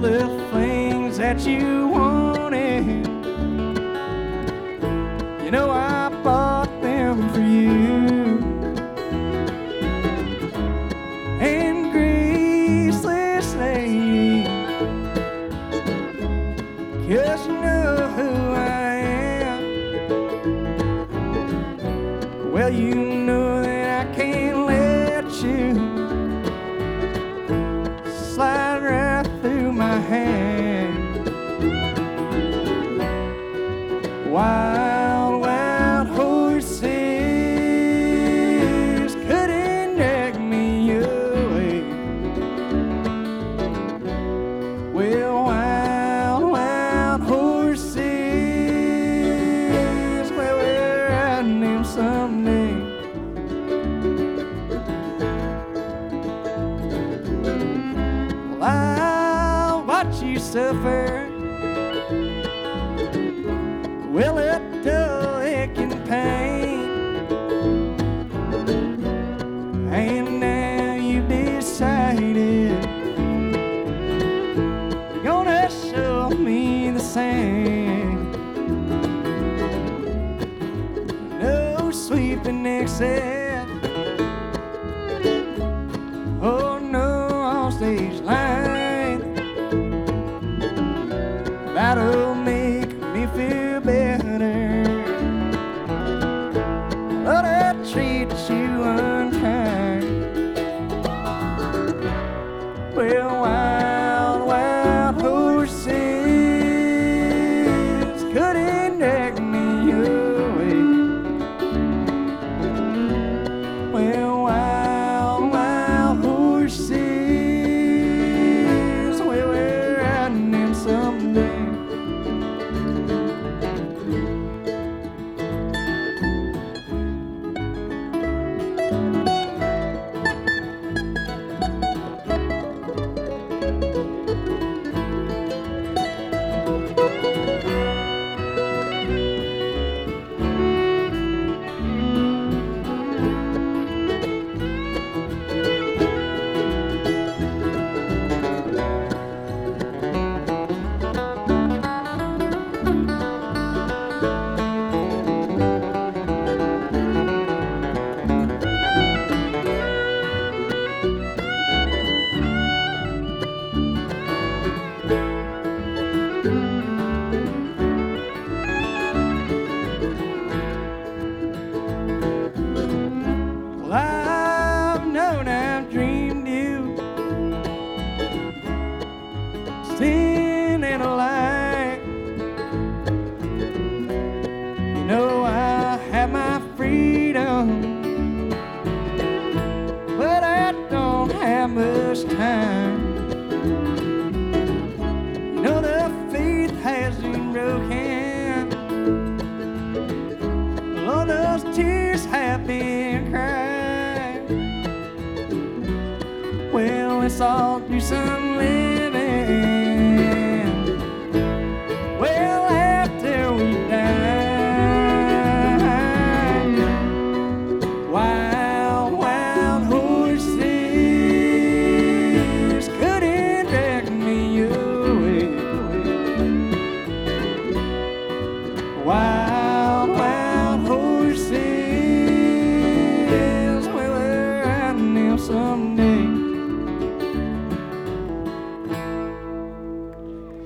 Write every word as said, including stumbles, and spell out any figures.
the things that you wanted. You know I bought them for you. And graceless lady, 'cause you know who I am. Well, you know that I can't let you slide right through my hand. Wild, wild horses couldn't drag me away. Well, wild, wild horses, well, we're riding them someday. Well, I'll watch you suffer. Well, it dull aching pain, and now you've decided you're gonna show me the same. No sweeping exit, oh no on stage line. That'll make me feel better. But I treat you unkind. Well, wild, wild horses couldn't drag me away. Well, wild, wild horses, well, we're riding them someday. Well, I've known I've dreamed you sin in a light. You know I have my freedom, but I don't have much time. You know the faith has been broken, all those tears have been cried. Well, let's all do some